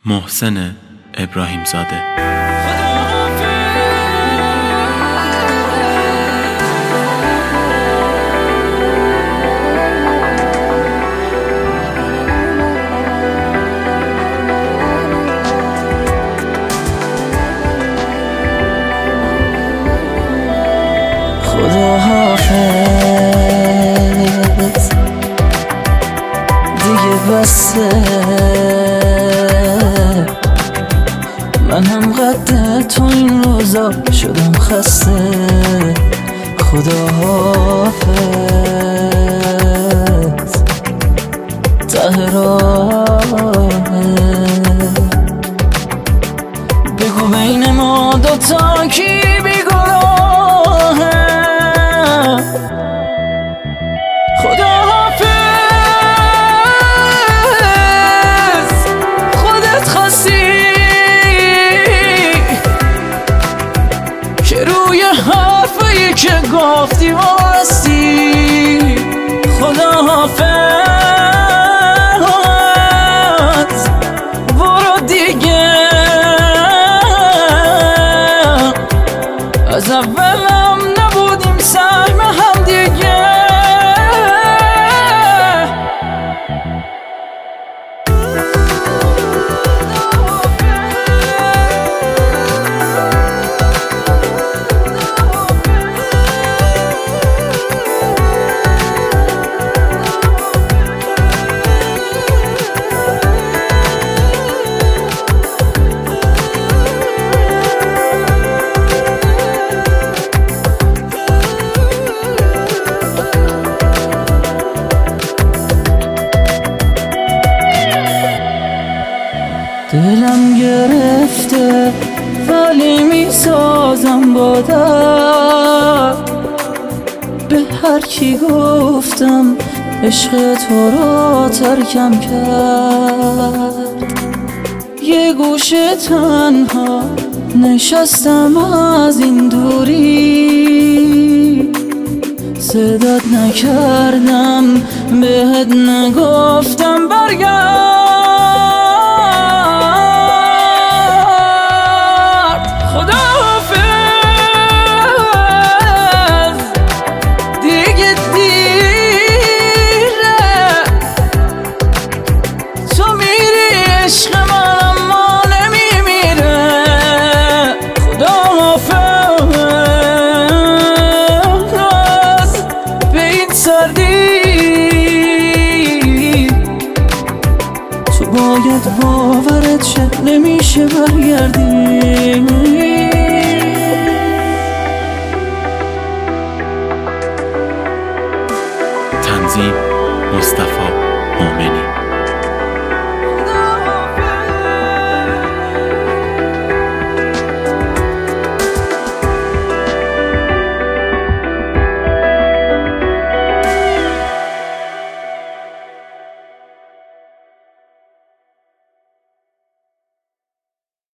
محسن ابراهیم زاده. خداحافظ دیگه بسه، من هم قد تو این روزا شدم خسته. خداحافظ ته راهه، بگو بین ما دوتا کی بیگناهه. خداحافظ خودت خواستی که روی حرفایی که گفتی واستی. خداحافظ برو دیگه، از اولم نبودیم سهم هم دیگه. دلم گرفته ولی میسازم با درد. به هر کی گفتم عشق تو را ترکم کرد. یه گوشه تنها نشستم از این دوری، صدات نکردم بهت نگفتم برگرد. تو باید باورت شه نمیشه برگردی. تنظیم مصطفی مومنی.